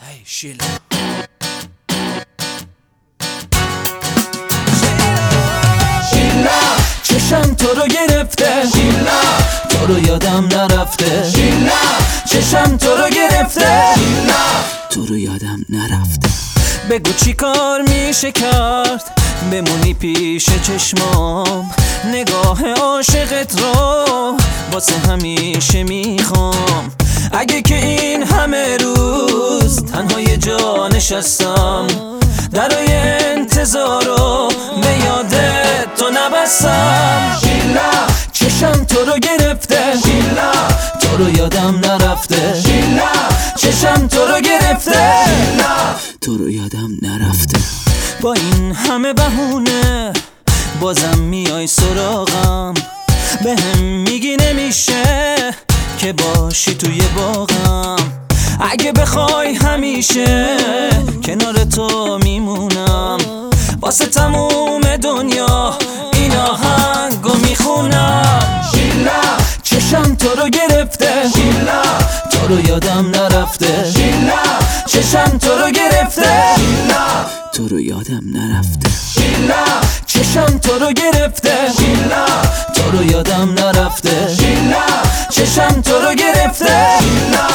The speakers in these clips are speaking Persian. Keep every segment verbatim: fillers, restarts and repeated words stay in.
ای شیلا شیلا چشم تو رو گرفته، شیلا تو رو یادم نرفته، شیلا چشم تو رو گرفته، شیلا تو رو یادم نرفته. بگو چی کار میشه کرد بمونی پیش چشمام، نگاه عاشقت رو واسه همیشه میخوام. اگه که این همه روز تنها یه جا نشستم، درای انتظارو به یادت تو نبستم. شیلا چشم تو رو گرفته، شیلا تو رو یادم نرفته، شیلا چشم تو رو گرفته، شیلا تو رو یادم نرفته. با این همه بهونه بازم میای سراغم، به هم میگی نمیشه که باشی توی باغم. اگه بخوای همیشه کنار تو میمونم، واسه تموم دنیا این آهنگو میخونم. شیلا چشم تو رو گرفته، شیلا تو رو یادم نرفته، شیلا چشم تو رو گرفته، شیلا تو رو یادم نرفته. شیلا چشم تو رو گرفته، شیلا تو رو یادم نرفته، شیلا چشم تو رو گرفته، شیلا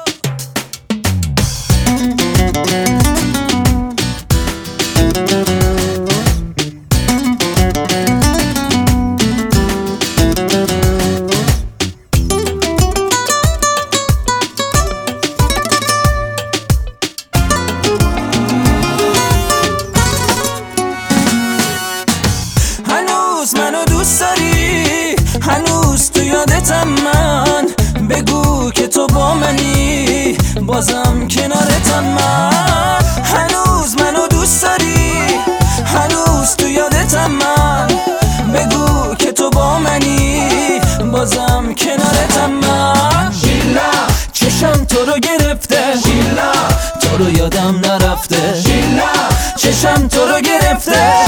منو دوست داری؟ هنوز تو یادتم من؟ بگو که تو با منی بازم کنارتم من. هنوز منو دوست داری؟ هنوز تو یادتم من؟ بگو که تو با منی بازم کنارتم من. شیلا چشم تو رو گرفته، شیلا تو رو یادم نرفته، شیلا چشم تو رو گرفته،